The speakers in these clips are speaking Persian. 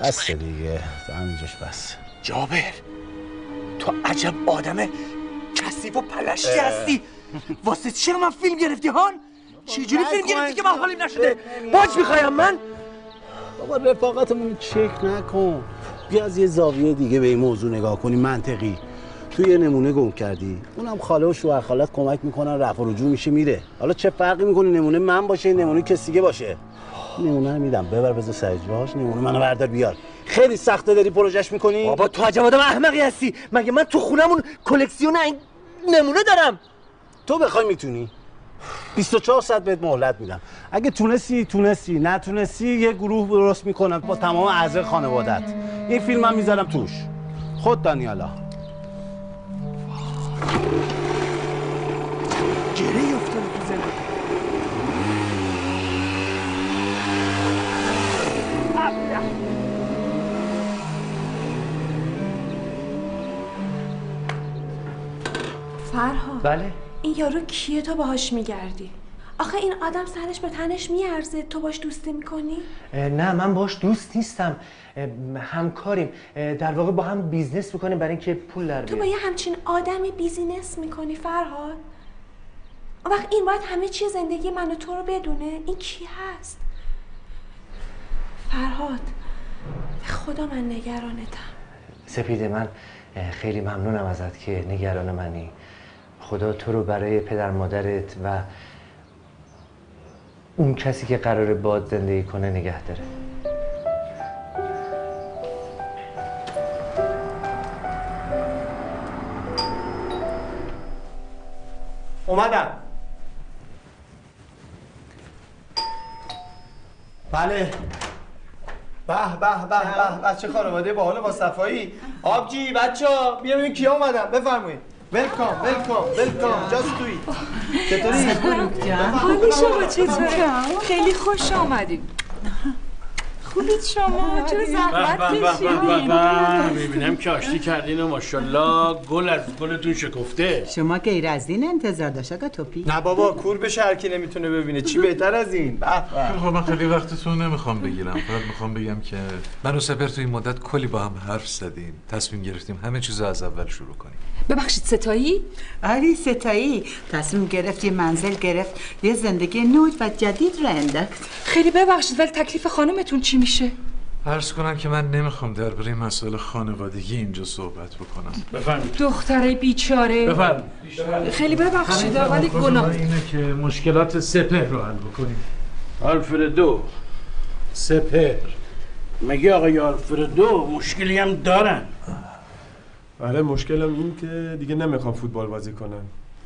بس دیگه همینجاش بس. جابر تو عجب آدم کثیف و پلشتی هستی. واسه چی من فیلم گرفتی هان؟ چجوری فیلم گرفتی که من حالیم نشده؟ باج میخوایم من؟ بابا رفاقتمون چک نکن، بیا از یه زاویه دیگه به این موضوع نگاه کنی منطقی. تو یه نمونه گم کردی، اونم خاله و شوهر خالت کمک میکنن، رفع و رجوع میشه میره. حالا چه فرقی میکنه نمونه من باشه نمونه کسی دیگه باشه؟ نمونه رو میدم ببر بذار سرجاش، نمونه منو بردار بیار. خیلی سخته داری پروژهش میکنی. بابا تو عجب آدم احمقی هستی. مگه من تو خونمون کلکسیون این نمونه دارم؟ تو بخوای میتونی. 24 ساعت بهت مهلت میدم. اگه تونستی، نتونستی یه گروه درست میکنم با تمام اعضای خانوادت. این فیلمم میذارم توش. خود دانیالا. گره افتاده تو زنم. فرهاد بله؟ این یارو کیه تو باهاش میگردی؟ آخه این آدم سرش به تنش میارزه تو باش دوستی میکنی؟ نه من باش دوست نیستم، همکاریم، در واقع با هم بیزنس میکنیم برای اینکه پول در تو با یه همچین آدمی بیزینس میکنی فرهاد؟ وقت این باید همه چیز زندگی من و تو رو بدونه؟ این کی هست؟ فرهاد خدا من نگرانتم. سپیده من خیلی ممنونم ازت که نگران منی. خدا تو رو برای پدر مادرت و اون کسی که قراره باهات زندگی کنه نگه داره. اومدم. بله. به به به به چه خانواده باحال با صفایی. آبجی بچه‌ها بیا ببین کیا اومدن. بفرمایید. ویلکام جاست توی. چطوری؟ حال شما چطوره؟ خیلی خوش آمدید. خوبید شما؟ چرا زحمت کشیدین؟ میبینم که آشتی کردین و ماشاءالله گل از گلتون شکفته. شما غیر از این انتظار داشت آقا توپی؟ نه بابا کور بشه هر کی نمیتونه ببینه. چی بهتر از این؟ خب من خیلی وقتتون نمیخوام بگیرم. فقط میخوام بگم که من و سپر تو این مدت کلی با هم حرف زدیم، تصمیم گرفتیم همه چیزو از اول شروع کنیم. ببخشید ستایی؟ آره ستایی. تصمیم گرفت، یه منزل گرفت، یه زندگی نو و جدید را انداخت. خیلی ببخشید ولی تکلیف خانمتون چی میشه؟ عرض کنم که من نمیخوام درباره مسائل خانوادگی اینجا صحبت بکنم. بفرمایید. دختره بیچاره. بفرمایید. خیلی ببخشید ولی گناه اینه که مشکلات سپهر رو حل بکنیم. آلفردو سپهر، مگه آقای آلفردو مشکلی هم دارن؟ آره مشکلم این که دیگه نمیخوام فوتبال بازی کنم.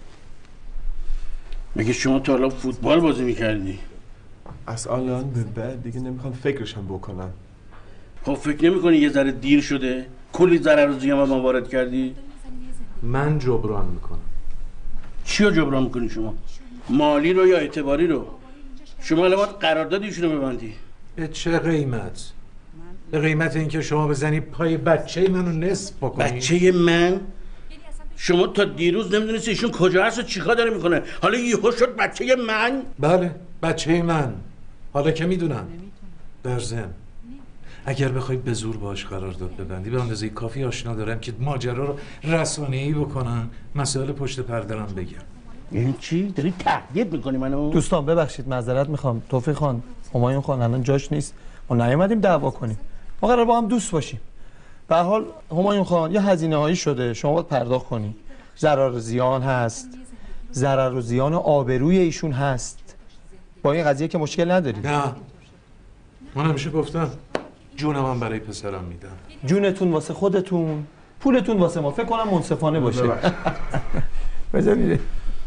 مگه شما تا حالا فوتبال بازی میکردی؟ از الان به بعد دیگه نمیخوام فکرشم بکنم. خب فکر نمی‌کنی یه ذره دیر شده؟ کلی ضرر و زیان ما وارد کردی؟ من جبران میکنم. چی رو جبران میکنی شما؟ مالی رو یا اعتباری رو؟ شما الان باید قرارداد ایشونو ببندی. به چه قیمت؟ به قیمت اینکه شما بزنی پای بچه منو نصف بکنی؟ بچه من؟ شما تا دیروز نمیدونستی ایشون کجا هست و چیکار داره میکنه، حالا یهو شد بچه من؟ بله بچه من. حالا که میدونم. در ضمن اگر بخوای به زور باش قرارداد ببندی به اندازه کافی آشنا دارم که ماجرا رو رسانه‌ای بکنن، مسائل پشت پرده رو بگم. این چی؟ داری تهدید میکنی منو؟ دوستان ببخشید معذرت میخوام. توفیق خان، همایون خان الان جاش نیست. ما نیومدیم دعوا کنیم. ما قرار با هم دوست باشیم. به هر حال همایون خان یه هزینه‌هایی شده، شما باید پرداخت کنی. ضرر و زیان هست. ضرر و زیان آبروی ایشون هست. با این قضیه که مشکل نداری. نه. من همیشه گفتم جونم هم برای پسرم میدم. جونتون واسه خودتون، پولتون واسه ما. فکر کنم منصفانه باشه. بذار میره.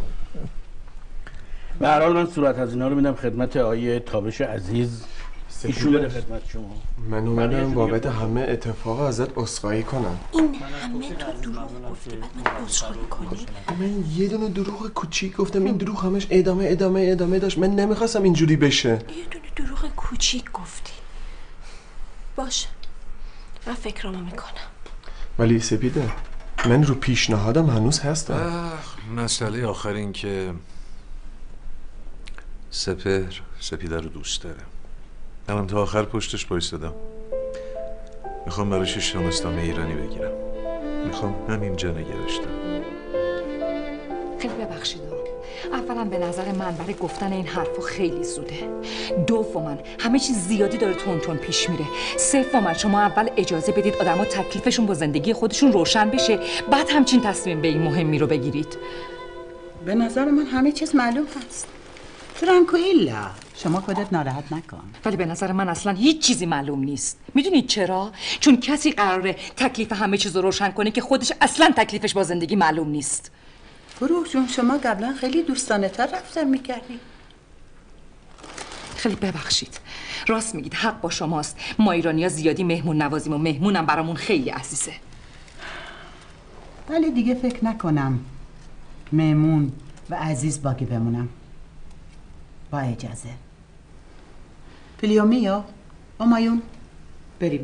به هر حال من صورت از اینا رو میدم خدمت آقای تابش عزیز. ایشون بده خدمت شما. من اومدم بابت همه اتفاق ازت عذرخواهی کنم. این همه تو دروغ گفتی بعد من عذرخواهی کنی؟ من یه دونه دروغ کوچیک گفتم، این دروغ همش ادامه داشت. من نمیخواستم اینجوری بشه. یه دونه دروغ کوچیک گفتی. باشه من فکرامو میکنم. ولی سپیده من رو پیشنهادم هنوز هستم. مسئله آخر این که سپیده رو دوست داره. من تا آخر پشتش بایستادم. میخوام براش شام اسلامی ایرانی بگیرم. میخوام همینجا نگرشتم. خیلی ببخشید اولا به نظر من برای گفتن این حرفا خیلی زوده. دوما همه چیز زیادی داره تون پیش میره. سوما شما اول اجازه بدید آدما تکلیفشون با زندگی خودشون روشن بشه، بعد همچین تصمیم به این مهمی رو بگیرید. به نظر من همه چیز معلوم هست. ترانکویلا، شما خودت ناراحت نکن. ولی به نظر من اصلا هیچ چیزی معلوم نیست. میدونید چرا؟ چون کسی قراره تکلیف همه چیز رو روشن کنه که خودش اصلا تکلیفش با زندگی معلوم نیست. فروغ جون، شما قبلا خیلی دوستانه تر رفتار میکردی. خیلی ببخشید، راست میگید، حق با شماست. ما ایرانی‌ها زیادی مهمون نوازیم و مهمونم برامون خیلی عزیزه. ولی دیگه فکر نکنم مهمون و عزیز باقی بمونم. با اجازه. فیلیومیو، همایون، بریم.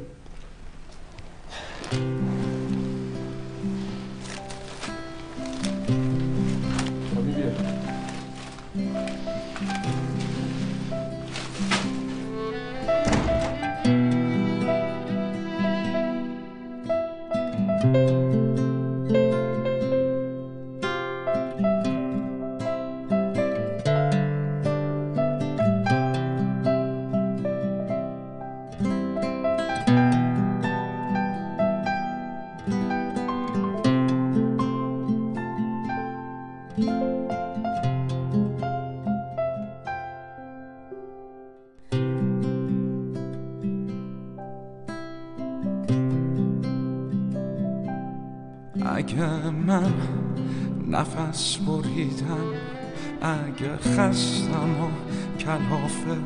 اگه من نفس بریدم، اگه خستم و کلافه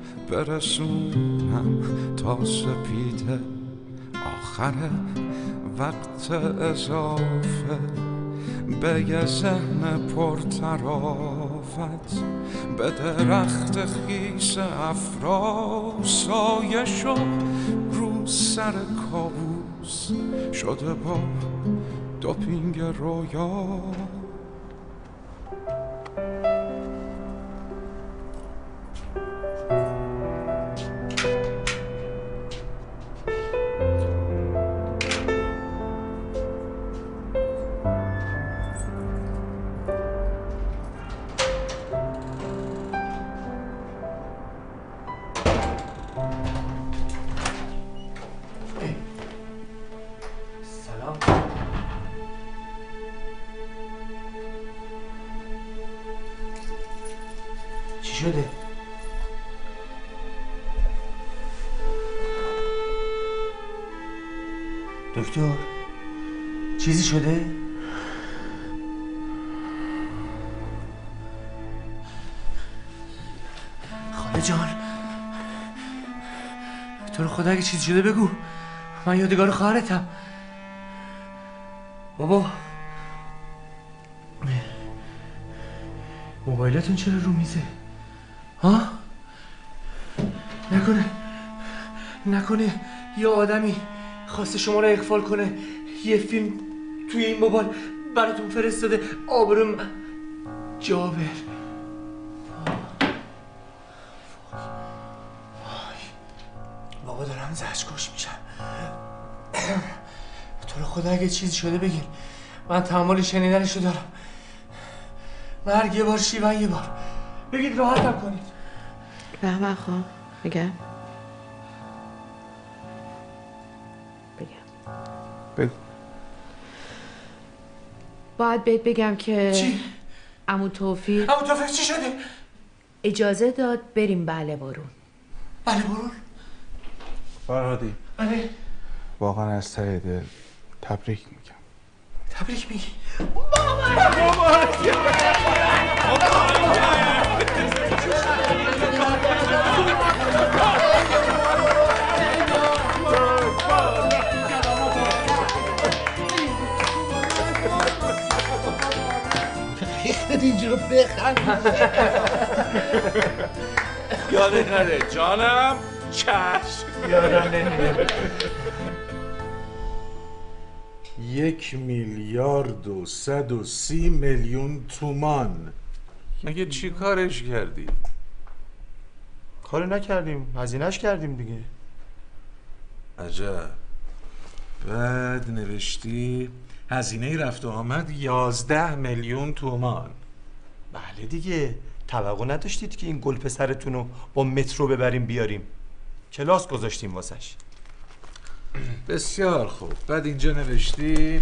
برسونم تا سپیده آخر وقت اضافه به یه ذهن پرطرافت، به درخت خیس افرا سایه شو رو سر کابوس شده با دوپینگ رویا. شده؟ دکتر چیزی شده؟ خاله جان تو رو خدا اگه چیزی شده بگو، من یادگار خواهرتم. بابا موبایلتون چرا رو میزه؟ ها؟ نکنه یه آدمی خواسته شما رو اغفال کنه، یه فیلم توی این موبایل براتون فرستاده، آبروم جابر. بابا دارم زجرکش میشم. تو رو خدا اگه چیزی شده بگیر، من تحمل شنیدنشو دارم. مرگ یه بار، شیون یه بار، بگید راحتم کنید. بهمن خواهم بگم بگو. باید بهت بگم که چی؟ عمو توفیق چی شده؟ اجازه داد بریم بله بارون. بله بارون؟ فرهادی بله واقعا از ته دل تبریک میگم. تبریک میگی؟ اینجا رو بخند. یادت نره جانم. چشم یادم نمیره. 1,130,000,000 تومان. مگه چی کارش کردی؟ کار نکردیم، هزینه‌اش کردیم دیگه. عجب بعد نوشتی هزینه رفت و آمد 11 میلیون تومان. بله دیگه، توقع نداشتید که این گل پسرتون رو با مترو ببریم بیاریم؟ کلاس گذاشتیم واسش. بسیار خوب. بعد اینجا نوشتی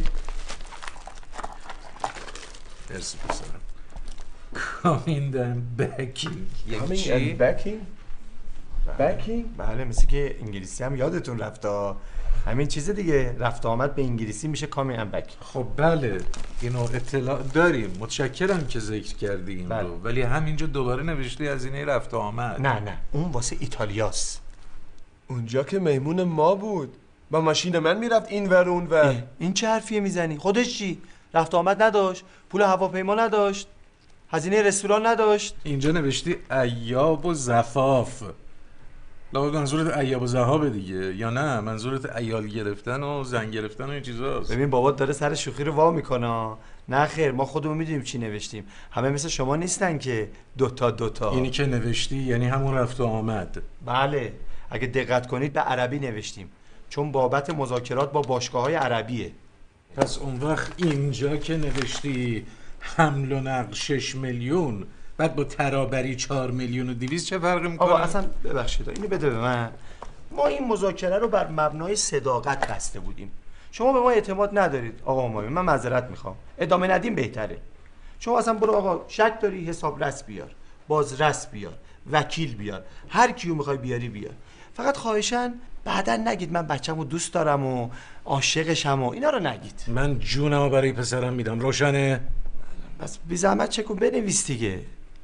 مرسی پسرم coming and backing. یعنی چی؟ backing؟ بله، مثل که انگلیسی هم یادتون رفته. همین چیز دیگه، رفت آمد به انگلیسی میشه coming and back. خب بله، اینو اطلاع داریم. متشکرم که ذکر کردی این رو. ولی همینجا دوباره نوشتی هزینه رفت آمد. نه اون واسه ایتالیاست. اونجا که مهمون ما بود، با ماشین من میرفت این ور اون ور. این چه حرفیه میزنی؟ خودش چی؟ رفت آمد نداشت، پول هواپیما نداشت، هزینه رستوران نداشت. اینجا نوشتی ایاب و زفاف. لابد منظورت ایاب و زهابه دیگه، یا نه منظورت ایال گرفتن و زن گرفتن و این چیزاست؟ ببین بابات داره سر شوخی رو وا میکنه. نه خیر، ما خودمون میدونیم چی نوشتیم. همه مثل شما نیستن که دوتا. اینی که نوشتی یعنی همون رفت و آمد. بله، اگه دقت کنید به عربی نوشتیم، چون بابت مذاکرات با باشگاه‌های عربیه. پس اون وقت اینجا که نوشتی حمل و نقل 6 میلیون، بعد با ترابری 4 میلیون و 200 چه فرقی میکنه؟ آقا اصلا ببخشید، اینو بده به من. ما این مذاکره رو بر مبنای صداقت بسته بودیم. شما به ما اعتماد ندارید آقا همایون، من معذرت میخوام. ادامه ندیم بهتره. شما اصلا برو آقا، شک داری حسابرس بیار، بازرس بیار، وکیل بیار، هر کیو میخوای بیاری بیار. فقط خواهشاً بعداً نگید من بچه‌مو دوست دارم و عاشقشم و اینا رو نگید. من جونمو برای پسرم میدم. روشنه؟ بس بی زحمت چکو بنویس دیگه.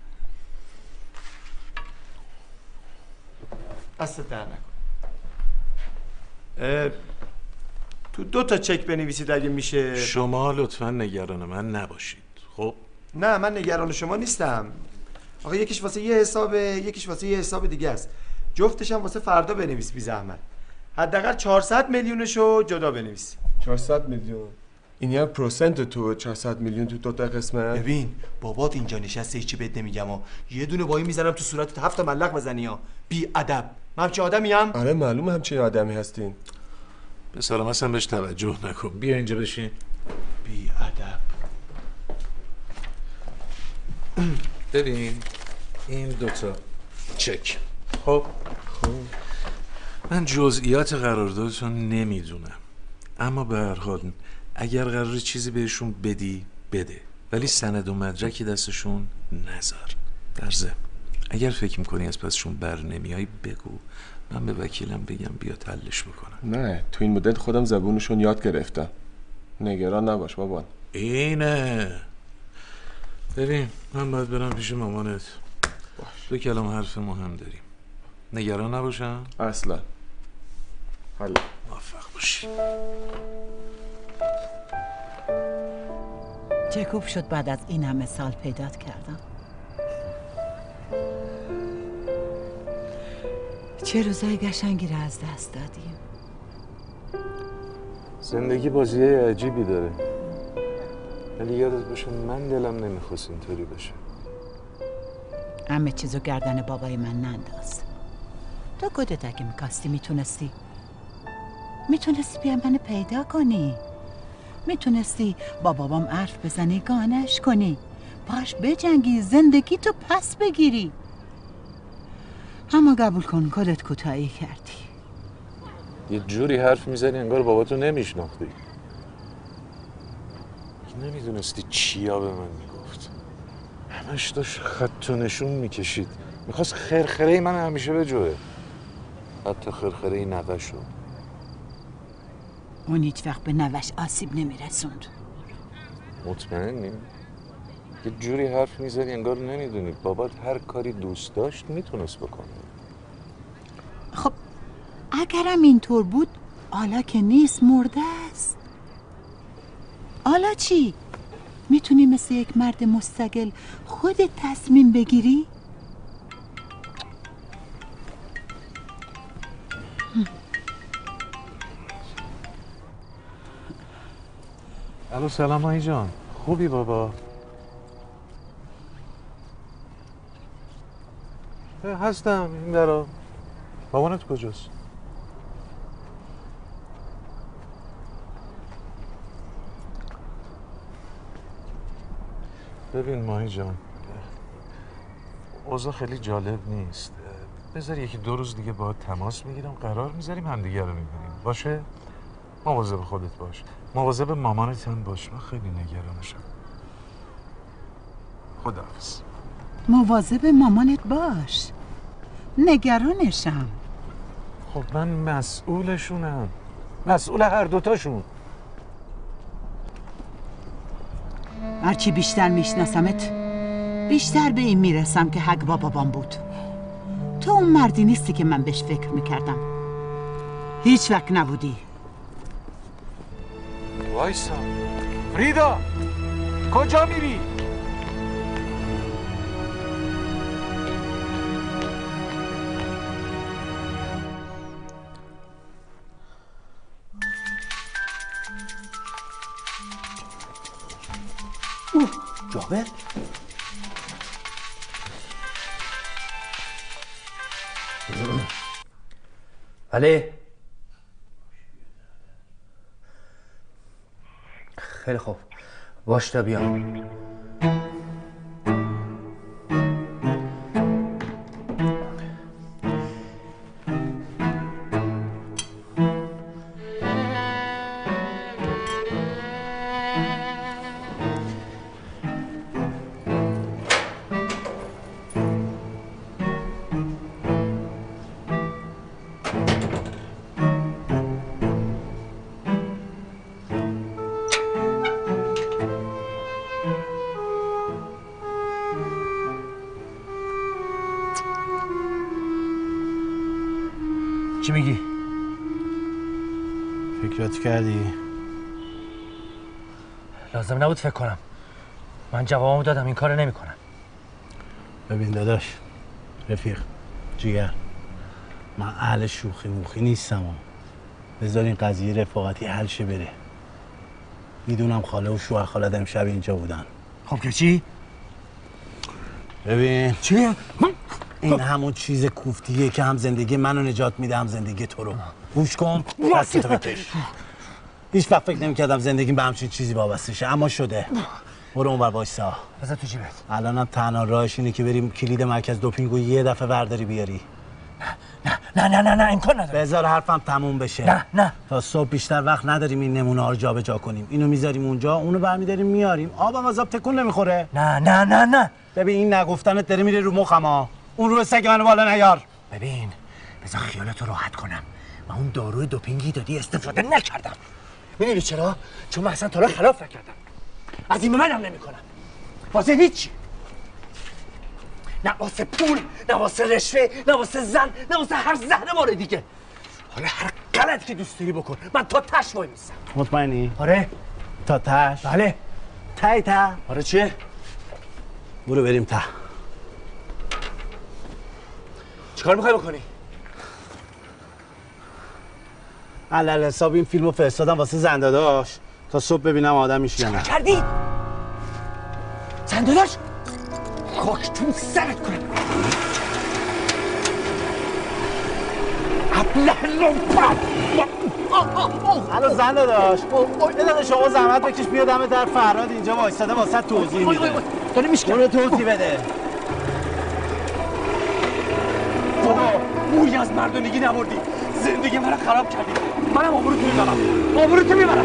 دستت در نکن. تو 2 چک بنویسید اگه میشه. شما لطفاً نگران من نباشید. خب؟ نه من نگران شما نیستم. آقا یکیش واسه یه حسابه، یکیش واسه یه حساب دیگه است. جفتش هم واسه فردا بنویس بی زحمت. حداقل 400 میلیونشو جدا بنویس. 400 میلیون؟ این یه پروسنت تو 400 میلیون تو 2 قسمت. ببین بابات اینجا نشسته، هیچی بهت نمیگم ها. یه دونه بایی میزنم تو صورتت 7 ملق بزنی ها. بی ادب. من همچین آدمی ام؟ آره معلومه همچین آدمی هستین. به سلام اصلا بهش توجه نکن. بیا اینجا بشین. بی ادب. ببین این 2 چک. خب من جزئیات قراردادتون نمیدونم، اما به هر حال اگر قراره چیزی بهشون بدی بده، ولی سند و مدرکی دستشون نذار. در ضمن اگر فکر میکنی از پسشون بر نمیای بگو، من به وکیلم بگم بیا حلش بکنم. نه تو این مدت خودم زبونشون یاد گرفتم، نگران نباش بابا. اینه. ببین من باید برم پیش مامانت. 2 کلام حرف مهم داریم. نگران نباشم؟ اصلا. حالا موفق باشی. چه خوب شد بعد از این همه سال پیدات کردم. چه روزای قشنگی را از دست دادیم. زندگی بازیه عجیبی داره، ولی یادت باشه من دلم نمیخواست اینطوری بشه. همه چیزو گردن بابای من ننداز. تو خودت اگه میکاستی میتونستی بیا منو پیدا کنی. میتونستی با بابام حرف بزنی، گانش کنی، باش بجنگی، زندگی تو پس بگیری. اما قبول کن خودت کوتاهی کردی. یه جوری حرف میزنی انگار باباتو نمیشناختی. نمیدونستی چیا به من میگفت. همش داشت خط و نشون میکشید. میخواست خرخره من همیشه بجوه، حتی خرخره نوشو. اون هیچ وقت به نوش آسیب نمیرسوند. مطمئنی؟ یه جوری حرف میزنی انگار نمیدونی بابات هر کاری دوست داشت میتونست بکنه. خب اگرم اینطور بود حالا که نیست، مرده است. حالا چی؟ میتونی مثل یک مرد مستقل خودت تصمیم بگیری؟ الو سلام مایی جان، خوبی بابا؟ هستم این درا. بابانت کجاست؟ ببین ماهی جان، اوضاع خیلی جالب نیست. بذار یکی 2 روز دیگه باهات تماس میگیرم، قرار میذاریم همدیگه رو میبینیم. باشه؟ مواظب خودت باش، مواظب مامانت هم باش. من خیلی نگرانشم. خداحافظ. مواظب مامانت باش، نگرانشم. خب من مسئولشونم، مسئول هر دوتاشون. هرچی بیشتر میشناسمت بیشتر به این میرسم که حق با بابام بود. تو اون مردی نیستی که من بهش فکر میکردم. هیچ وقت نبودی. وایسا فریدا، کجا میری؟ جابر علی، خیلی خوب، باش تا بیام. چی میگی؟ فکرات کردی؟ لازم نبود فکر کنم. من جوابمو دادم، این کارو نمی‌کنم. ببین داداش، رفیق، جیگر، من اهل شوخی موخی نیستم. بذار این قضیه رفاقتی حل شه بره. میدونم خاله و شوهر خالت امشب اینجا بودن. خب که چی؟ ببین چیه؟ این همون چیز کوفتیه که هم زندگی منو نجات میده هم زندگی تو رو. گوش کن، دستتو بکش. هیچ وقت فکر نمی‌کردم زندگیم به همچین چیزی وابسته شه، اما شده. برو اونور وایسا. بذار تو جیبت. الانم تنها راهش اینه که بریم کلید مرکز دوپینگو یه دفعه ورداری بیاری. نه امکان نداره. بذار حرفم تموم بشه. نه تا صبح بیشتر وقت نداریم این نمونه ها رو جابجا کنیم. اینو میذاریم اونجا، اونو برمی‌داریم میاریم. آبم از آب تکون نمیخوره. نه ببین این نگفتنت داره میره رو مخم. اون رو سگ منو بالا نیار. ببین بذار خیالتو راحت کنم. من اون داروی دوپینگی دادی استفاده نکردم. میدونی چرا؟ چون من اصلا تا حالا خلاف نکردم. از این به منم نمی‌کنم. واسه هیچ. نه واسه پول، نه واسه رشوه، نه واسه زن، نه واسه هر زهر دیگه. حالا هر غلطی که دوست داری بکن. من تا تش وای میستم. مطمئنی؟ آره. تا تش؟ بله. ته؟ آره چیه؟ برو بریم ته. چیکار میخوای بکنی؟ علل حساب این فیلمو فرستادم واسه زنداداش تا صبح ببینم آدم میشه یا نه. کردی؟ زنداداش؟ خاک تو سرت کنم. ابله لومپن. الو زنداداش، یه دقیقه شما زحمت بکش بیا دم در فرهاد اینجا وایساده واسه توضیح میده. داری میشکنی؟ برو توضیح بده. بابا موی از مردونگی نبردی، زندگی منو خراب کردی. منم آبروتو میبرم.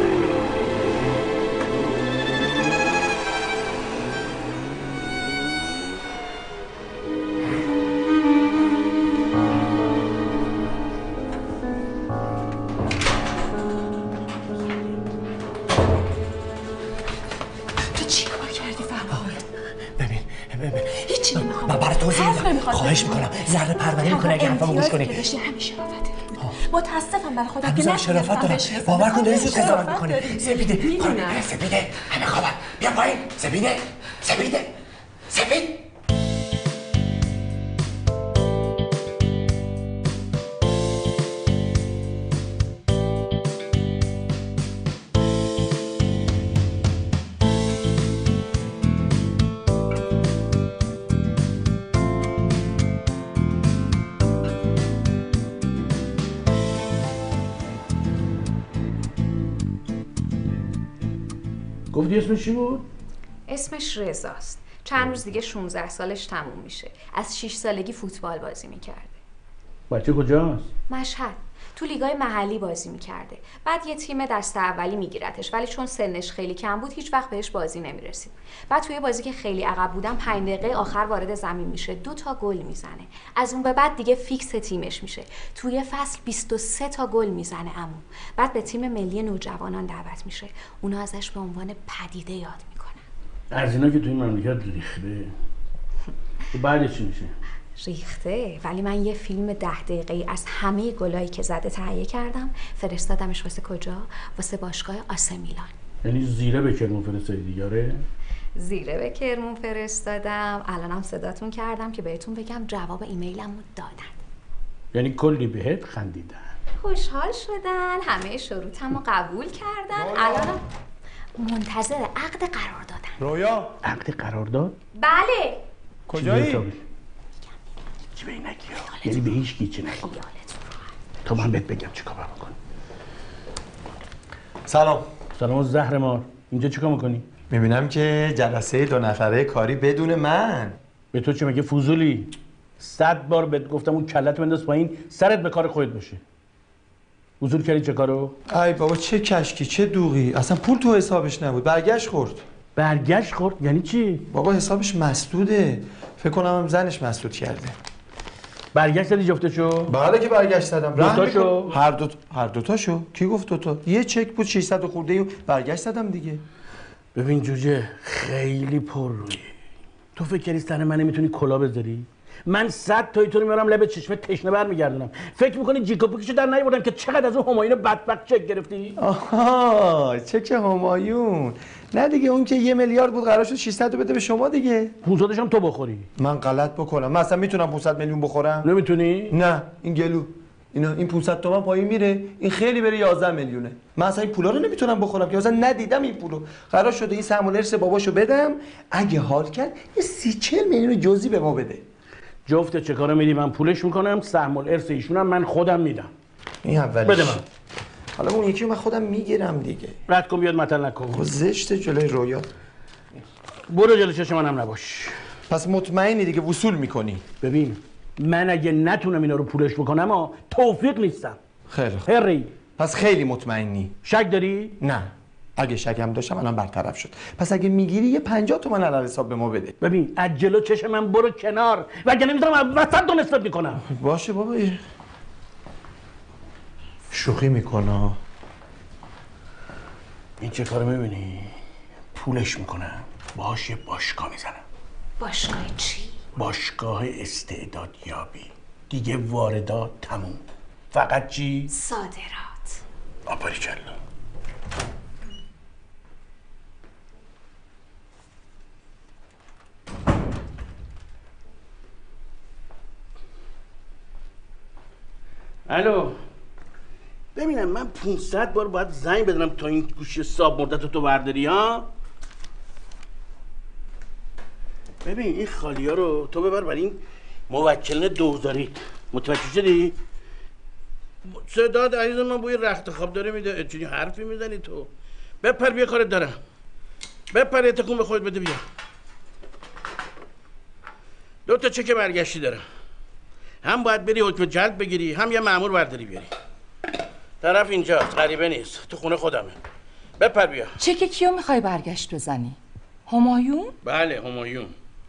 تو چی کار کردی فرهاد؟ ببین هیچی نمیخوام. من برای توضیح میدم. خواهش میکنم ذره پروری میکنه اگه حرفمو گوش کنی. که داشتی همین شرافته. متاسفم برای خودم که هنوزم شرافت دارم. باور کن داری زود قضاوت میکنی. سپیده سپیده همه خوابن. بیا پایین. سپید گفتی اسمش چی بود؟ اسمش رضاست. چند روز دیگه 16 سالش تموم میشه. از 6 سالگی فوتبال بازی میکرده. بچه کجاست؟ مشهد. تو لیگای محلی بازی میکرده. بعد یه تیم دسته اولی میگیرتش، ولی چون سنش خیلی کم بود هیچ وقت بهش بازی نمیرسید. بعد توی بازی که خیلی عقب بودم 5 دقیقه آخر وارد زمین میشه، 2 تا گل میزنه. از اون به بعد دیگه فیکس تیمش میشه. توی فصل 23 تا گل میزنه عمو. بعد به تیم ملی نوجوانان دعوت میشه. اونا ازش به عنوان پدیده یاد میکنن. از اینا که توی این مملکت ریخته. بعدش چی میشه؟ ریخته، ولی من یه فیلم 10 دقیقه‌ای از همه گلایی که زده تهیه کردم، فرستادمش واسه کجا؟ واسه باشگاه آسه میلان. یعنی زیره به کرمون فرستادی دیگه؟ زیره به کرمون فرستادم. الانم صداتون کردم که بهتون بگم جواب ایمیلمو دادن. یعنی کلی بهت خندیدن. خوشحال شدن، همه شروطمو قبول کردن. الانم منتظر عقد قرار دادن. رویا عقد قرارداد؟ بله. کجایی؟ چی به این نگی ها؟ یعنی به هیچ کی چی نگی. تا من بهت بگم چیکار بکن. سلام. سلام زهر مار. اینجا چیکار میکنی؟ میبینم که جلسه 2 نفره کاری بدون من. به تو چه مگه فضولی؟ 100 بار بهت گفتم اون کلت بنداز پایین، سرت به کار خودت باشه. حضور کردی چه کارو؟ ای بابا چه کشکی چه دوغی، اصلا پول تو حسابش نبود، برگشت خورد. برگشت خورد؟ یعنی چی؟ بابا حسابش مسدوده. فکر کنم هم زنش مسدود کرده. برگشت زدی جفتشو؟ بله که برگشت زدم. دوتاشو؟ هر دوتاشو. کی گفت دوتا؟ یه چک بود 600 خورده و برگشت زدم دیگه. ببین جوجه خیلی پر روی. تو فکر کردی سر من نمیتونی کلا بذاری؟ من 100 تایی تو رو میارم لب چشمه تشنه برمیگردونم. فکر میکنی جیکا پوکیشو در نیاوردم که چقدر از اون همایون بدبخت چک گرفتی؟ آها چک همایون. نه دیگه اون که 1 میلیارد بود قرار شد 600 بده به شما دیگه. 500ش هم تو بخوری. من غلط بکنم. من اصلا میتونم 500 میلیون بخورم؟ نمیتونی؟ نه این گلو. این 500 تومن پایین میره، این خیلی بره 11 میلیونه. من اصلا این پولا رو نمیتونم بخورم که اصلا ندیدم این پولو. قرار شده این سهم الارث باباشو بدم، اگه حال کرد یه 30-40 میلیون جزئی به ما بده. جفت چه کارو میدی من پولش میکنم، سهم الارث ایشونم من خودم میدم. این اولیش. بده من. حالا اون یکی من خودم میگیرم دیگه. رد کن بیاد مطل نکن. خب زشت جلوی رویا. برو جلوی چشم منم نباش. پس مطمئنی دیگه وصول میکنی؟ ببین من اگه نتونم اینا رو پولش بکنم توفیق نیستم. خیلی خوب. هری. پس خیلی مطمئنی؟ شک داری؟ نه. اگه شکم داشتم الان برطرف شد. پس اگه میگیری یه 50 تومن علل حساب به ما بده. ببین از جلو چشم من برو کنار وگرنه نمیذارم وسط تو نصفت میکنم. باشه بابا. شوخی میکنه. این چه کارو میبینی؟ پولش میکنم باهاش یه باشگاه میزنم. باشگاه چی؟ باشگاه استعدادیابی. دیگه واردات تموم. فقط چی؟ صادرات. آپاریکلا. الو ببینم من 500 بار باید زنگ بدونم تا این گوشی صاحب مردت رو تو برداری ها. ببین این خالی ها رو تو ببر برای این موکلین دوزاریت. متوجه شدی؟ صداد عزیز من بوی رخت خواب داره میده. چونی حرفی میزنی تو؟ بپر بیا کارت دارم. بپر یه تکون به خودت بده بیا. 2 تا چک برگشتی دارم. هم باید بری حکم جلب بگیری هم یه مأمور برداری بیاری. طرف اینجاست، غریبه نیست، تو خونه خودمه. بپر بیا. چک کیو میخوای برگشت بزنی؟ همایون؟ بله همایون.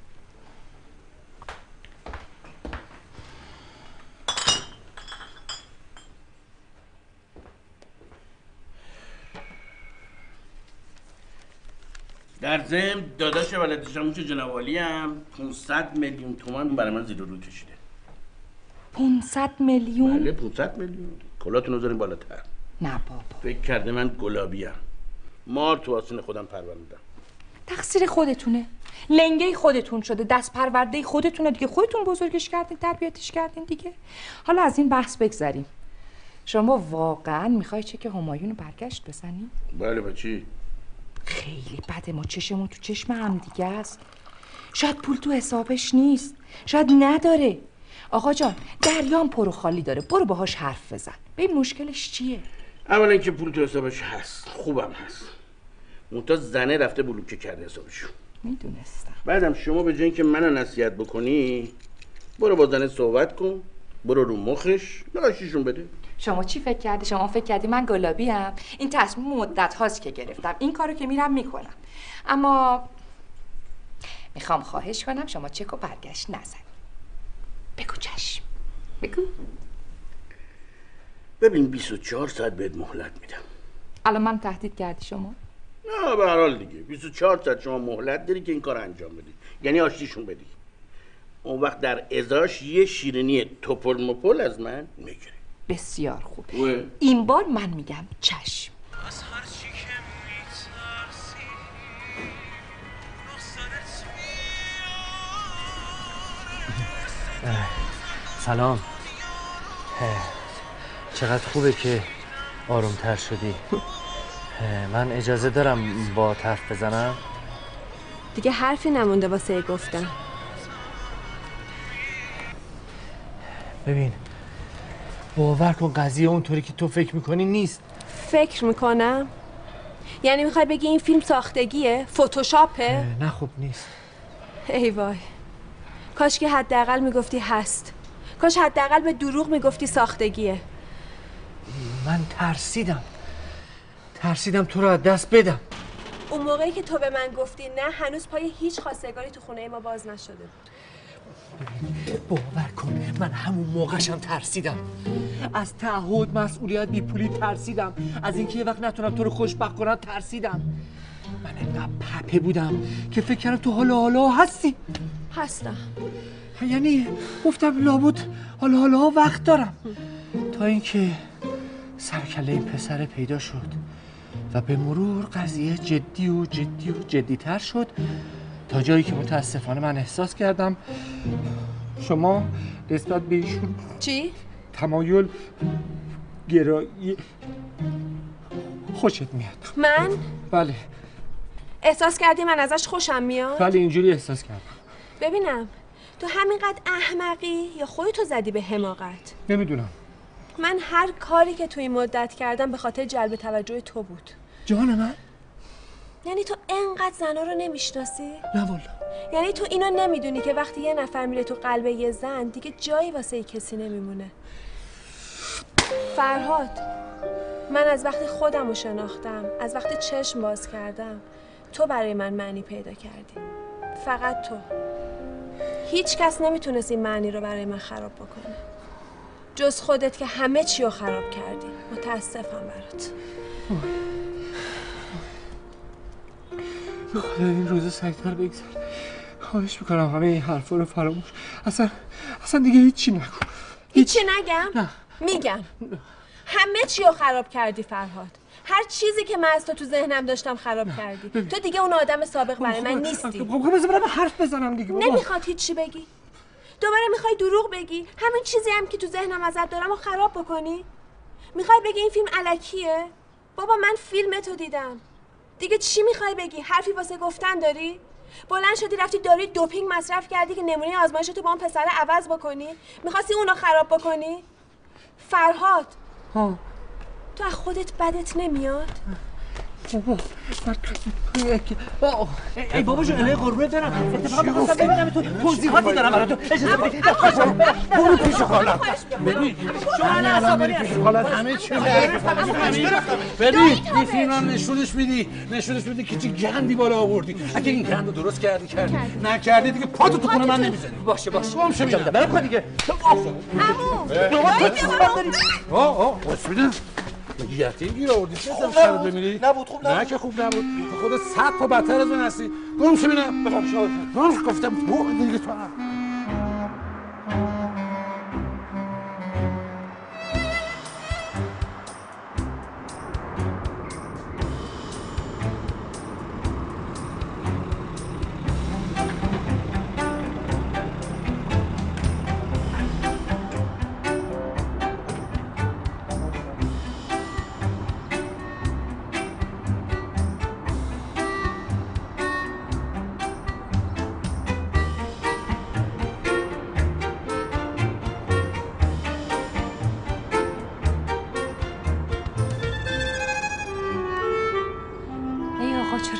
در ضمن داداش ولدشمون که جناب عالی هم 500 میلیون تومان برای من زیر رو کشیده. 500 میلیون؟ بله 500 میلیون. کلاتون رو بذارین بالاتر. نه بابا. فکر کرده من گلابیم. مار تو آستین خودم پروردم. تقصیر خودتونه. لنگه خودتون شده، دست پرورده خودتونه دیگه. خودتون بزرگش کردین، تربیتش کردین دیگه. حالا از این بحث بگذریم. شما واقعا میخوای چک همایون رو برگشت بزنی؟ بله بچی. خیلی بده، ما چشمون تو چشم هم دیگه است. شاید پول تو حسابش نیست، شاید نداره. آقا جان دریام پر و خالی داره، برو باهاش حرف بزن ببین مشکلش چیه. اولا که پول تو حسابش هست، خوبم هست. منتها زنه رفته بلوکه کرده حسابشو. میدونستم. بعدم شما به جای اینکه منو نصیحت بکنی برو با زنت صحبت کن، برو رو مخش لاشیشون بده. شما چی فکر کردی؟ شما فکر کردی من گلابی ام؟ این تصمیم مدت هاست که گرفتم، این کارو که میرم میکنم، اما میخوام خواهش کنم شما چک و برگشت نزنی. بگو چشم. بگو. ببین 24 ساعت بهت مهلت میدم. الان من تهدید کردی شما؟ نه به هر حال دیگه 24 ساعت شما مهلت داری که این کار انجام بدی، یعنی آشتیشون بدی. اون وقت در ازاش یه شیرینی توپل مپل از من میگیره. بسیار خوب. این بار من میگم چشم. سلام. چقدر خوبه که آرومتر شدی. من اجازه دارم با حرف بزنم؟ دیگه حرفی نمونده واسه گفتن. ببین باور کن قضیه اونطوری که تو فکر میکنی نیست. فکر میکنم؟ یعنی میخوای بگی این فیلم ساختگیه؟ فتوشاپه؟ نه خب نیست. ای وای، کاش که حداقل میگفتی هست. کاش حداقل به دروغ میگفتی ساختگیه. من ترسیدم تو رو از دست بدم. اون موقعی که تو به من گفتی نه، هنوز پای هیچ خواستگاری تو خونه ما باز نشده بود. باور کن من همون موقعشم ترسیدم. از تعهد، مسئولیت، بیپولی ترسیدم. از اینکه یه وقت نتونم تو رو خوشبخت کنم ترسیدم. من انقدر پپه بودم که فکر کردم تو حالا هستی. هستم. یعنی گفتم لابد حالا وقت دارم. تا اینکه سرکله این پسر پیدا شد و به مرور قضیه جدی تر شد، تا جایی که متاسفانه من احساس کردم شما نسبت به ایشون چی؟ تمایل گرایی خوشت میاد. من؟ بله. احساس کردی من ازش خوشم میاد؟ بله اینجوری احساس کردم. ببینم تو همینقدر احمقی یا خودتو زدی به حماقت؟ نمیدونم. من هر کاری که تو این مدت کردم به خاطر جلب توجه تو بود. جان من؟ یعنی تو انقدر زنا رو نمیشناسی؟ نه والا. یعنی تو اینو نمیدونی که وقتی یه نفر میره تو قلب یه زن دیگه جایی واسه کسی نمیمونه؟ فرهاد، من از وقتی خودم رو شناختم، از وقتی چشم باز کردم، تو برای من معنی پیدا کردی. فقط تو. هیچ کس نمیتونست این معنی رو برای من خراب بکنه جز خودت که همه چی رو خراب کردی. متاسفم برات. خدا این روزا سریعتر بگذر. خواهش میکنم همه این حرفا رو فراموش. اصلا دیگه هیچی نگو. هیچی نگم؟ نه. میگم. همه چی رو خراب کردی فرهاد. هر چیزی که من از تو ذهنم داشتم خراب کردی. تو دیگه اون آدم سابق برای من نیستی. خب برام حرف بزنم دیگه. نمیخواد هیچی بگی. دوباره میخوای دروغ بگی؟ همین چیزی هم که تو ذهنم ازت دارم رو خراب بکنی؟ میخوای بگی این فیلم الکیه؟ بابا من فیلمتو دیدم. دیگه چی میخوای بگی؟ حرفی واسه گفتن داری؟ بلند شدی رفتی داروی دوپینگ مصرف کردی که نمونه آزمایشتو با اون پسر عوض بکنی؟ میخواستی اونو خراب بکنی؟ فرهاد، تو از خودت بدت نمیاد؟ ای بابا جون الهی قربونت برم. اتفاقا می‌خواستم ببینم تو توضیحاتی دارم برات. اجازه بدید. برو پیش خالم. ببین شما الان میری پیش خالت همه چی ببین این فیلم هم نشونش میدی که چه گندی بالا آوردی. اگه این گند رو درست کردی نکردی دیگه پاتو تو خونه من نمیزنی. باشه گمشه میدم. برام کن دیگه. عمو خوش میدم. مگه یتیم گیر آوردی؟ چه سر سرت بمیری؟ نبود خوب نبود. نه که خوب نبود. خودت 100 تا بدتر از اون هستی. گمشه ببینم. بفهم گفتم برو دیگه تو.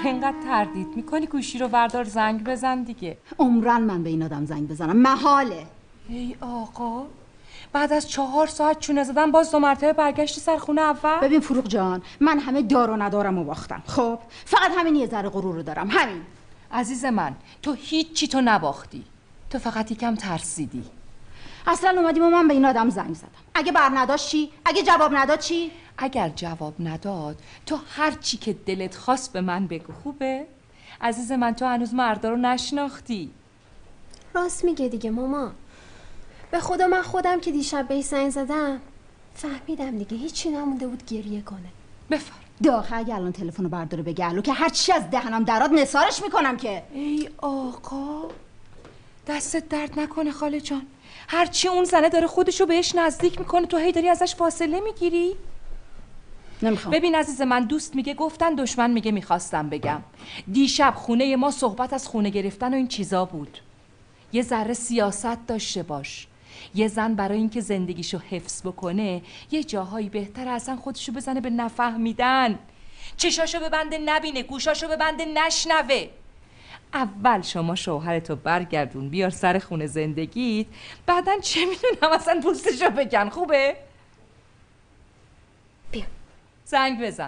اینقدر تردید میکنی گوشی رو بردار زنگ بزن دیگه. عمرن من به این آدم زنگ بزنم، محاله. ای آقا بعد از 4 ساعت چونه زدن باز 2 مرتبه برگشتی سر خونه اول؟ ببین فروغ جان، من همه دار و ندارم و باختم. خب فقط همین یه ذره غرور رو دارم، همین. عزیز من تو هیچی تو نباختی، تو فقط یکم ترسیدی. اصلا اومدیم و من به این آدم زنگ زدم. اگه بر نداشت چی؟ اگه جواب نداد چی؟ اگر جواب نداد تو هر چی که دلت خواست به من بگو، خوبه؟ عزیز من تو هنوز مردا رو نشناختی. راست میگه دیگه ماما. به خدا من خودم که دیشب بهش زنگ زدم فهمیدم دیگه هیچی نمونده بود گریه کنه. بفرم. داخل اگه الان تلفن رو برداره بگه الو که هر چی از دهنم دراد نثارش میکنم که. ای آقا دستت درد نکنه خاله جان. هرچی اون زنه داره خودشو بهش نزدیک میکنه تو هی داری ازش فاصله میگیری. نمیخوام. ببین عزیز من، دوست میگه گفتن، دشمن میگه میخواستم بگم. دیشب خونه ما صحبت از خونه گرفتن و این چیزا بود. یه ذره سیاست داشته باش. یه زن برای اینکه زندگیشو حفظ بکنه یه جاهایی بهتره اصلا خودشو بزنه به نفهمیدن. چشاشو ببنده نبینه، گوشاشو ببنده نشنوه. اول شما شوهرتو برگردون بیار سر خونه زندگیت، بعدن چه میدونم اصلا پوستشو بکن. خوبه؟ بیا زنگ بزن.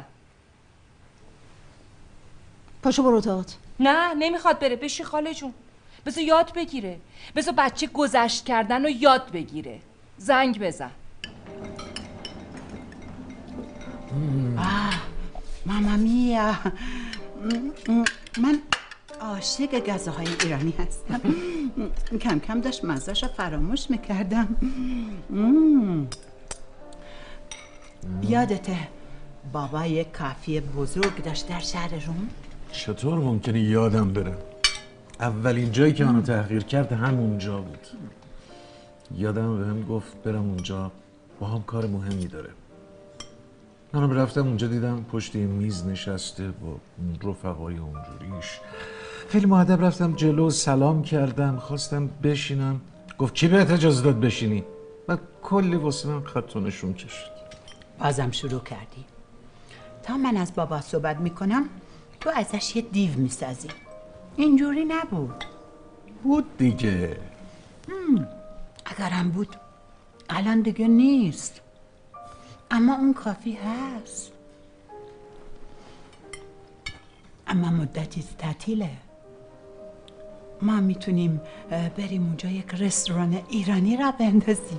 پاشو برو اتاقت. نه نمیخواد بره، بشی خاله جون. بذار یاد بگیره، بذار بچه گذشت کردن رو یاد بگیره. زنگ بزن. ماما میا، من عاشق غذاهای ایرانی هستم. کم کم داشت مزه‌ش رو فراموش میکردم. یادته بابا یک کافی بزرگ داشت در شهر روم؟ چطور ممکنه یادم بره؟ اولین جایی که منو تحقیر کرد همونجا بود. یادم بهم گفت برم اونجا، با هم کار مهمی داره. منم رفتم اونجا، دیدم پشت یه میز نشسته با رفقای اونجوریش. خیلی مؤدب رفتم جلو، سلام کردم، خواستم بشینم. گفت کی بهت اجازه داد بشینی؟ و کلی واسه من خط و نشون کشید. بازم شروع کردی. تا من از بابا صحبت میکنم تو ازش یه دیو میسازی. اینجوری نبود. بود دیگه. اگرم بود الان دیگه نیست. اما اون کافی هست. اما مدتی تعطیله. ما میتونیم بریم اونجا یک رستوران ایرانی را بندازیم.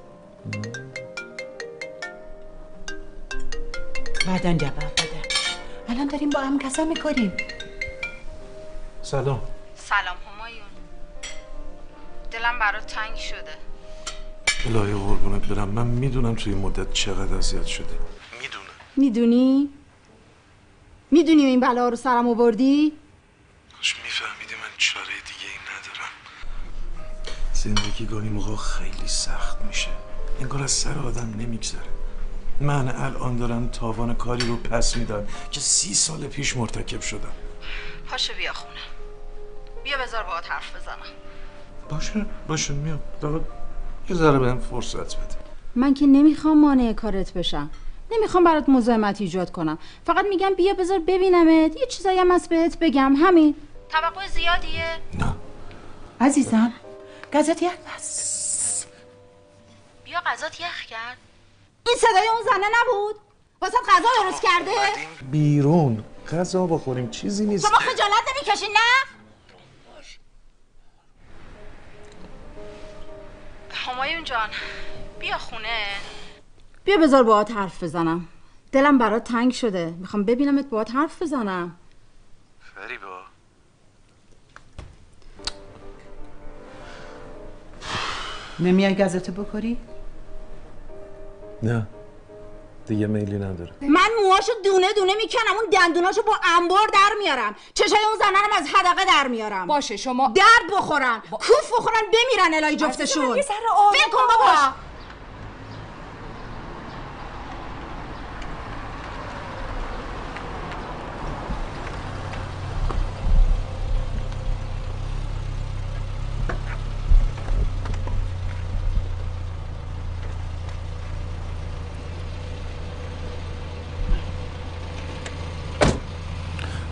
بعدن جواب بده. الان داریم با هم غذا میکنیم. سلام. سلام همایون. دلم برات تنگ شده. الهی قربونت برم، من میدونم توی این مدت چقدر اذیت شده. میدونی این بلا رو سرم آوردی؟ کاش میفهمیدی من چاره دیگه ای ندارم. زندگی گاهی موقع خیلی سخت میشه، انگار از سر آدم نمیگذره. من الان دارم تاوان کاری رو پس میدم که 30 سال پیش مرتکب شدم. پاشو بیا خونه. بیا بذار باهات حرف بزنم. باشه میام. فقط یه ذره بهم فرصت بده. من که نمیخوام مانع کارت بشم، نمیخوام برات مزاحمت ایجاد کنم، فقط میگم بیا بذار ببینمت، یه چیزایی هم از بهت بگم، همین. توقع زیادیه؟ نه عزیزم غذات یخ بس. بیا غذات یخ کرد. این صدای اون زنه نبود؟ واسه غذا درست کرده؟ بیرون غذا بخوریم، چیزی نیست. شما خجالت نمیکشین نه؟ همایون جان بیا خونه. بیا بذار باهات حرف بزنم. دلم برات تنگ شده، میخوام ببینمت باهات حرف بزنم. فریبا نمیای غذاتو بخوری؟ نه دیگه میلی نداره. من موهاشو دونه دونه میکنم، اون دندوناشو با انبار در میارم، چشای اون زننم از حدقه در میارم. باشه شما درد بخورن، کوف بخورن، بمیرن الهی جفتشون. یه ذره آروم فکر کن بابا.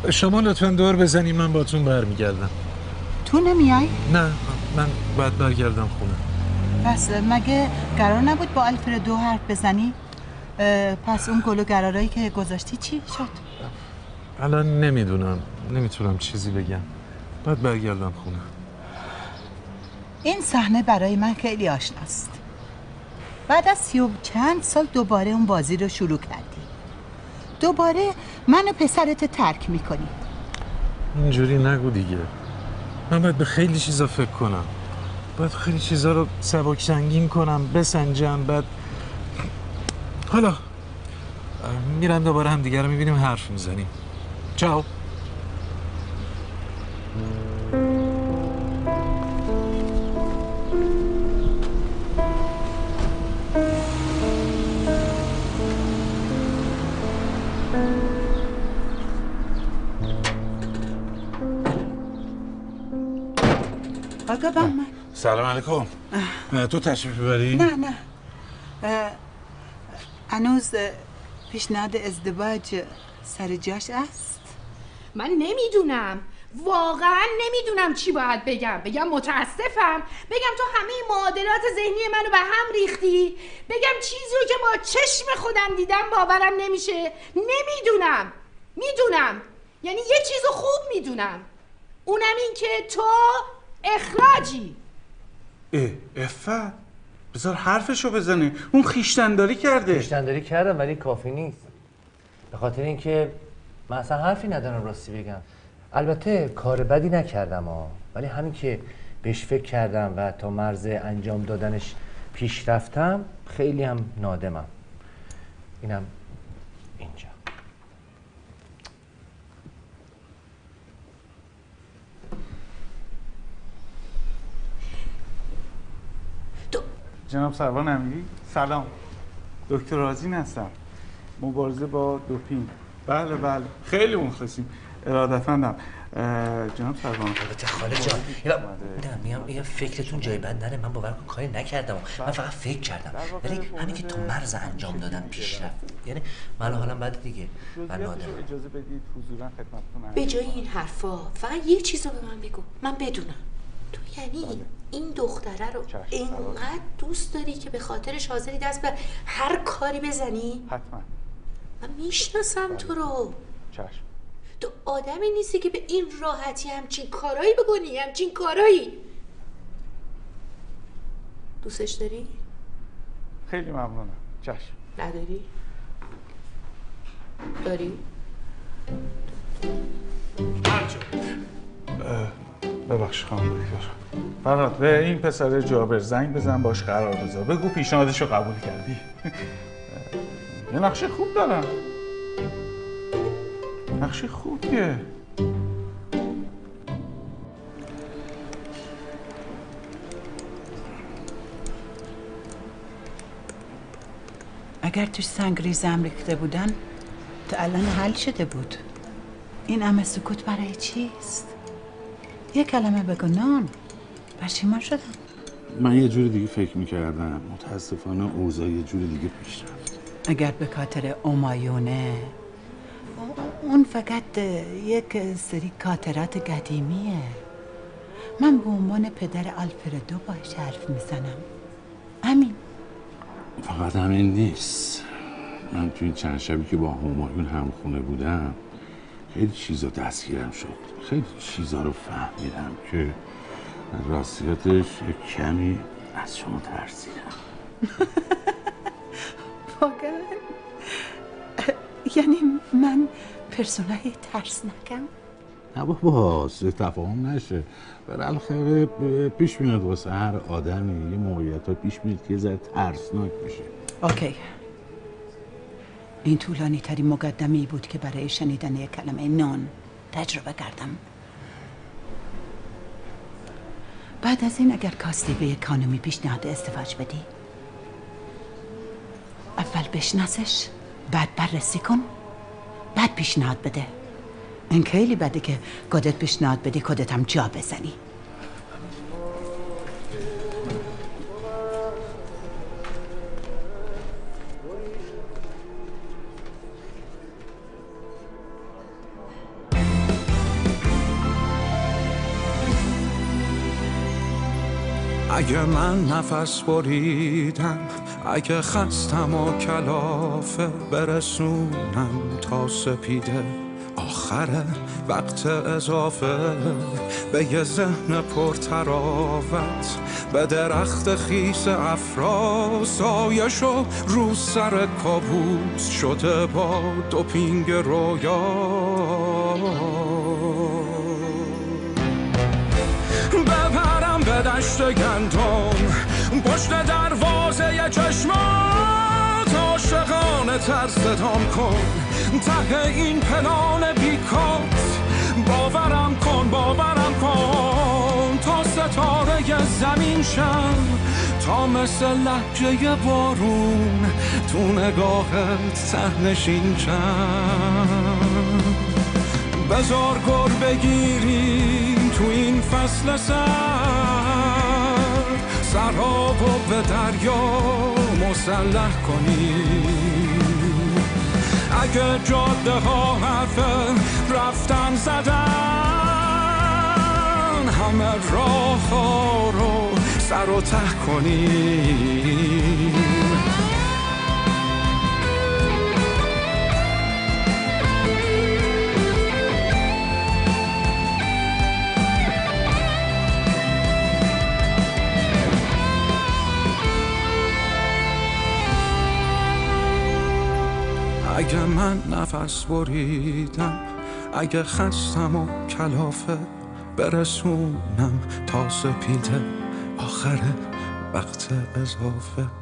شما لطفا دور بزنید، من باتون برمیگردم. تو نمیای؟ نه من باید برگردم خونه. پس مگه قرار نبود با آلفردو حرف بزنی؟ پس اون گل و قرارایی که گذاشتی چی شد؟ الان نمیتونم چیزی بگم. باید برگردم خونه. این صحنه برای من خیلی آشناست. بعد از 30 و چند سال دوباره اون بازی رو شروع کردی. دوباره من و پسرت ترک میکنی. اینجوری نگو دیگه. من باید به خیلی چیزا فکر کنم. باید خیلی چیزا رو سبک سنگین کنم، بسنجم. بعد حالا میرم دوباره هم دیگه رو میبینیم، حرف میزنیم. چاو. آقا بهمن. سلام علیکم. تو تشریف ببری؟ نه هنوز پیشنهاد ازدواج سر جاش است؟ من نمیدونم، واقعا نمیدونم چی باید بگم متاسفم، بگم تو همه معادلات ذهنی منو به هم ریختی، بگم چیزی رو که با چشم خودم دیدم باورم نمیشه. میدونم یعنی یه چیزو خوب میدونم، اونم این که تو اخراجی. افت بذار حرفشو بزنه. اون خیشتنداری کردم ولی کافی نیست. به خاطر اینکه من اصلا حرفی ندارم راستی بگم. البته کار بدی نکردم ولی همین که بهش فکر کردم و تا مرز انجام دادنش پیش رفتم خیلی هم نادمم. اینم اینجا. جناب سروان امیری، سلام. دکتر رازین هستم. مبارزه با دوپینگ. بله خیلی مخلصیم. ارادتمندم. جناب سروان. البته خاله جان میگم یه فکرتون جای بند نره. من باور کن کاری نکردم، من فقط فکر کردم، ولی همین که تو مرز انجام دادن پیش رفت، یعنی من حالم بد دیگه. من نادم. اجازه بدید حضورا خدمتتون. به جای این حرفا فقط یه چیزو به من بگو، من بدونم. تو یعنی این دختره رو اینقدر دوست داری که به خاطرش حاضری دست به هر کاری بزنی؟ حتما. من میشناسم تو رو. چشم. تو آدمی نیستی که به این راحتی همچین کارایی بکنی، همچین کارایی. دوستش داری؟ خیلی ممنونم. چشم. نداری؟ داری؟ ببخش خانم دکتر. فرهاد به این پسر جابر زنگ بزن، باش قرار بذار، بگو پیشنهادشو قبول کردی. یه نقشه خوب دارم. نقشه خوبیه. اگر توش سنگریزم ریخته بودن تا الان حل شده بود. این همه سکوت برای چیست؟ یه کلمه بگو نان. پشیمان شدم. من یه جور دیگه فکر میکردم. متاسفانه اوضاع یه جور دیگه پیش رفت. اگر به خاطر همایونه، اون فقط یک سری خاطرات قدیمیه. من به عنوان پدر آلفردو باش حرف میزنم. همین. فقط همین نیست. من تو این چند شبی که با همایون همخونه بودم خیلی چیزا دستگیرم شد. خیلی چیزا رو فهمیدم که راستیاتش کمی از شما ترسیدم. واقعا؟ یعنی من پرسونای ترسناکم؟ نه بابا، تفاهم نشه. بالاخره پیش میاد واسه هر آدمی یه موقعیت ها پیش میاد که یه ذره ترسناک میشه. اوکی. این طولانی ترین مقدمه‌ای بود که برای شنیدن یک کلمه نان تجربه کردم. بعد از این اگر کاستی به یک خانمی پیشنهاد ازدواج بدی، اول بشناسش، بعد بررسی کن، بعد پیشنهاد بده. این خیلی بده که خودت پیشنهاد بدی خودت هم جا بزنی. اگه من نفس بریدم، اگه خستم و کلافه، برسونم تا سپیده آخر وقت اضافه به یه ذهن پرتراوت، به درخت خیس افرا سایشو رو سر کابوس شده با دوپینگ رویا. بپرم به دشت گندم پشت دروازه چشمات، عاشقانه تر صدام کن ته این پلان بیکات. باورم کن تا ستاره زمین شم، تا مثل لحجه بارون تو نگاهت ته‌نشین شم. بذار گر بگیریم تو این فصل سرابو به دریا مسلح کنیم. اگه جاده ها حرف رفتن زدن، همه راه ها رو سر و ته کنیم. اگه من نفس بریدم، اگه خستم و کلافه، برسونم تا سپیده آخر وقت اضافه.